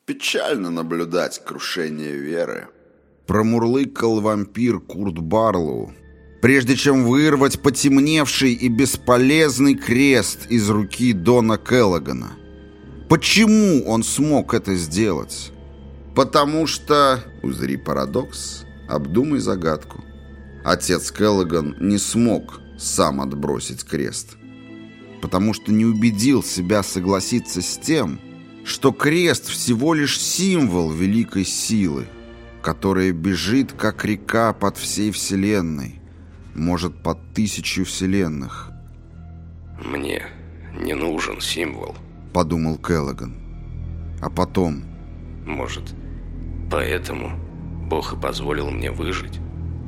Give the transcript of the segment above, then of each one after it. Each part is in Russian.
Печально наблюдать крушение веры. Промурлыкал вампир Курт Барлоу, прежде чем вырвать потемневший и бесполезный крест из руки Дона Келлогана. Почему он смог это сделать? Потому что, узри парадокс, обдумай загадку. Отец Келлоган не смог сам отбросить крест. Потому что не убедил себя согласиться с тем, что крест всего лишь символ великой силы, которая бежит, как река, под всей вселенной, может, под 1000 вселенных. «Мне не нужен символ», — подумал Келлоган. А потом... «Может, поэтому Бог и позволил мне выжить?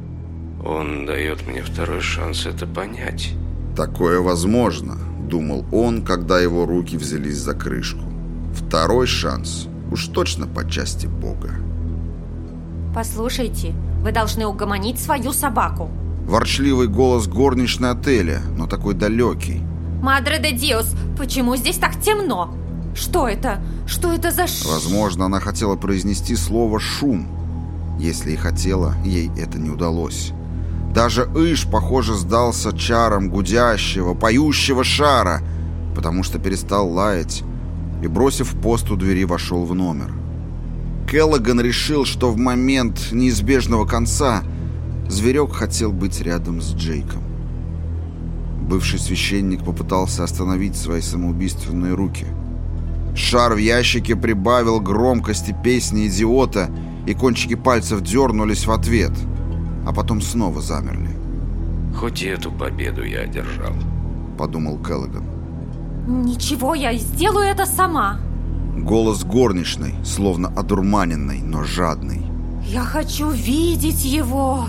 Он дает мне второй шанс это понять». «Такое возможно», — думал он, когда его руки взялись за крышку. «Второй шанс уж точно по части Бога». «Послушайте, вы должны угомонить свою собаку». Ворчливый голос горничной отеля, но такой далекий. «Мадре де Диос, почему здесь так темно? Что это? Что это за Возможно, она хотела произнести слово «шум». Если и хотела, ей это не удалось. Даже Иш, похоже, сдался чарам гудящего, поющего шара, потому что перестал лаять и, бросив пост у двери, вошел в номер. Келлоган решил, что в момент неизбежного конца зверек хотел быть рядом с Джейком. Бывший священник попытался остановить свои самоубийственные руки. Шар в ящике прибавил громкости песни идиота, и кончики пальцев дернулись в ответ, а потом снова замерли. «Хоть и эту победу я одержал», — подумал Келлоган. «Ничего, я сделаю это сама». Голос горничной, словно одурманенный, но жадный. «Я хочу видеть его!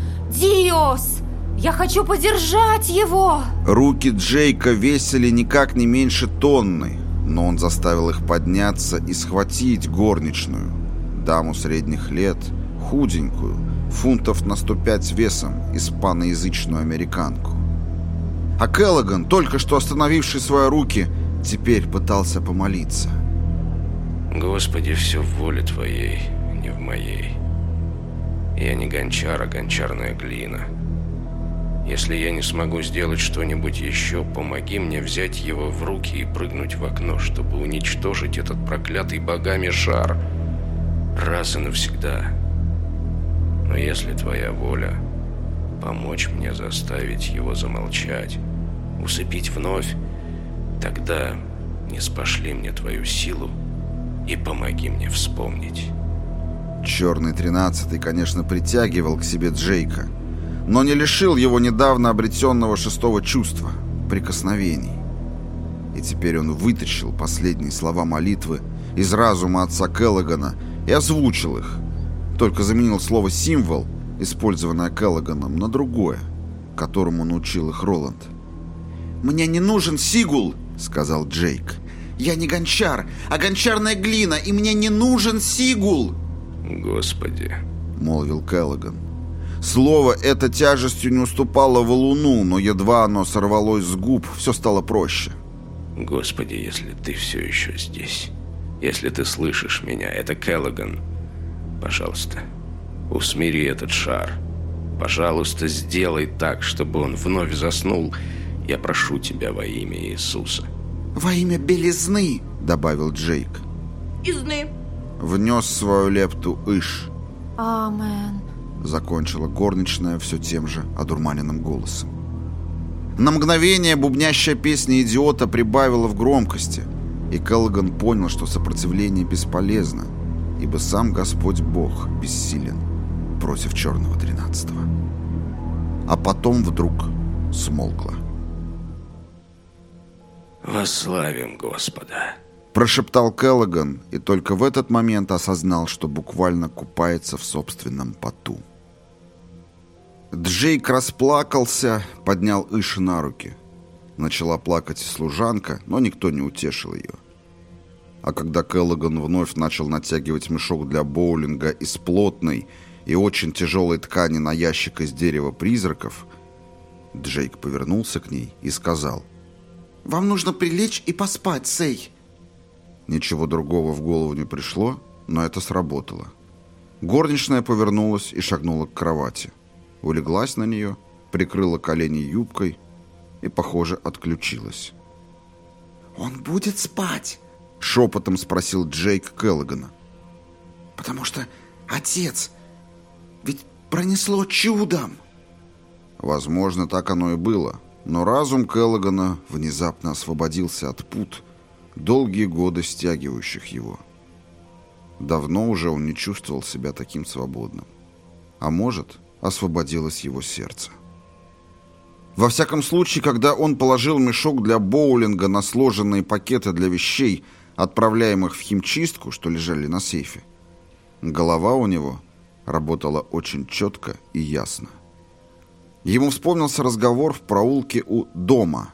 Диос! Я хочу подержать его!» Руки Джейка весили никак не меньше тонны, но он заставил их подняться и схватить горничную, даму средних лет, худенькую, фунтов на 105 весом, испаноязычную американку. А Келлоган, только что остановивший свои руки, теперь пытался помолиться. «Господи, все в воле Твоей, не в моей. Я не гончар, а гончарная глина. Если я не смогу сделать что-нибудь еще, помоги мне взять его в руки и прыгнуть в окно, чтобы уничтожить этот проклятый богами шар раз и навсегда. Но если Твоя воля, помочь мне заставить его замолчать, усыпить вновь, тогда не спошли мне Твою силу и помоги мне вспомнить». Черный 13-й, конечно, притягивал к себе Джейка, но не лишил его недавно обретенного 6-го чувства — прикосновений. И теперь он вытащил последние слова молитвы из разума отца Келлогана и озвучил их, только заменил слово «символ», использованное Келлоганом, на другое, которому научил их Роланд. «Мне не нужен сигул», — сказал Джейк. «Я не гончар, а гончарная глина, и мне не нужен сигул!» «Господи», — молвил Келлоган. Слово это тяжестью не уступало валуну, но едва оно сорвалось с губ, все стало проще. «Господи, если Ты все еще здесь, если Ты слышишь меня, это Келлоган, пожалуйста, усмири этот шар. Пожалуйста, сделай так, чтобы он вновь заснул. Я прошу Тебя во имя Иисуса». «Во имя белизны», — добавил Джейк. «Изны», — внес свою лепту Иш. «Амен», — закончила горничная все тем же одурманенным голосом. На мгновение бубнящая песня идиота прибавила в громкости, и Келлоган понял, что сопротивление бесполезно, ибо сам Господь Бог бессилен против черного 13-го. А потом вдруг смолкло. «Восславим Господа», — прошептал Келлоган, и только в этот момент осознал, что буквально купается в собственном поту. Джейк расплакался, поднял Иша на руки. Начала плакать служанка, но никто не утешил ее. А когда Келлоган вновь начал натягивать мешок для боулинга из плотной и очень тяжелой ткани на ящик из дерева призраков, Джейк повернулся к ней и сказал: «Вам нужно прилечь и поспать, Сэй». Ничего другого в голову не пришло, но это сработало. Горничная повернулась и шагнула к кровати. Улеглась на нее, прикрыла колени юбкой и, похоже, отключилась. «Он будет спать?» — шепотом спросил Джейк Келлогана. «Потому что отец ведь пронесло чудом». Возможно, так оно и было, но разум Келлогана внезапно освободился от пут, долгие годы стягивающих его. Давно уже он не чувствовал себя таким свободным. А может, освободилось его сердце. Во всяком случае, когда он положил мешок для боулинга на сложенные пакеты для вещей, отправляемых в химчистку, что лежали на сейфе, голова у него работала очень четко и ясно. Ему вспомнился разговор в проулке у дома.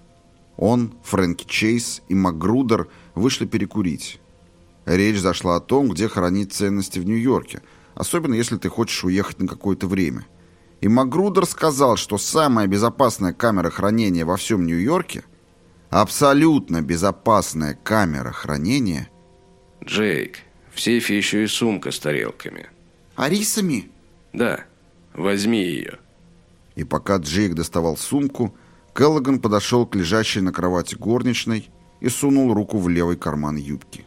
Он, Фрэнки Чейз и Макгрудер вышли перекурить. Речь зашла о том, где хранить ценности в Нью-Йорке, особенно если ты хочешь уехать на какое-то время. И Макгрудер сказал, что самая безопасная камера хранения во всем Нью-Йорке, абсолютно безопасная камера хранения... Джейк, в сейфе еще и сумка с тарелками. «А рисами?» Да, возьми ее. И пока Джейк доставал сумку, Келлоган подошел к лежащей на кровати горничной и сунул руку в левый карман юбки.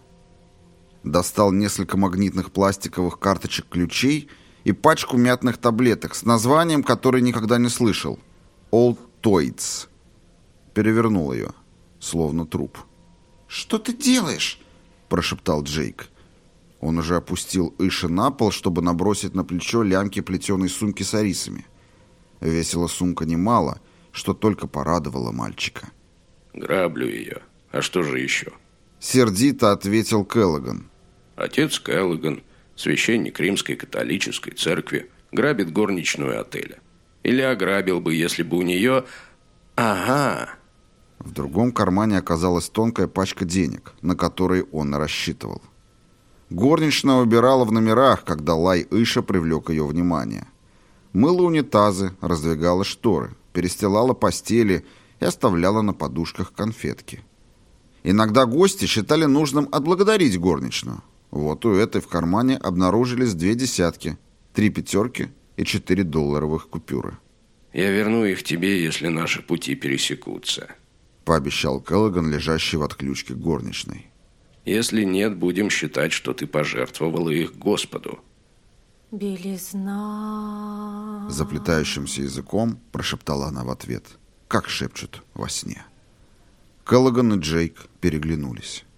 Достал несколько магнитных пластиковых карточек ключей и пачку мятных таблеток с названием, которое никогда не слышал. «Altoids». Перевернул ее, словно труп. «Что ты делаешь?» – прошептал Джейк. Он уже опустил Иша на пол, чтобы набросить на плечо лямки плетеной сумки с арисами. Весила сумка немало, что только порадовало мальчика. Граблю ее. А что же еще? Сердито ответил Келлоган. Отец Келлоган, священник Римской католической церкви, грабит горничную отеля. Или ограбил бы, если бы у нее... Ага. В другом кармане оказалась тонкая пачка денег, на которые он рассчитывал. Горничная убирала в номерах, когда лай Иша привлек ее внимание. Мыла унитазы, раздвигала шторы, перестилала постели и оставляла на подушках конфетки. Иногда гости считали нужным отблагодарить горничную. Вот у этой в кармане обнаружились 2 десятки, 3 пятерки и 4 долларовых купюры. «Я верну их тебе, если наши пути пересекутся», — пообещал Келлоган, лежащий в отключке горничной. «Если нет, будем считать, что ты пожертвовала их Господу». «Белизна...» Заплетающимся языком прошептала она в ответ, как шепчут во сне. Келлоган и Джейк переглянулись.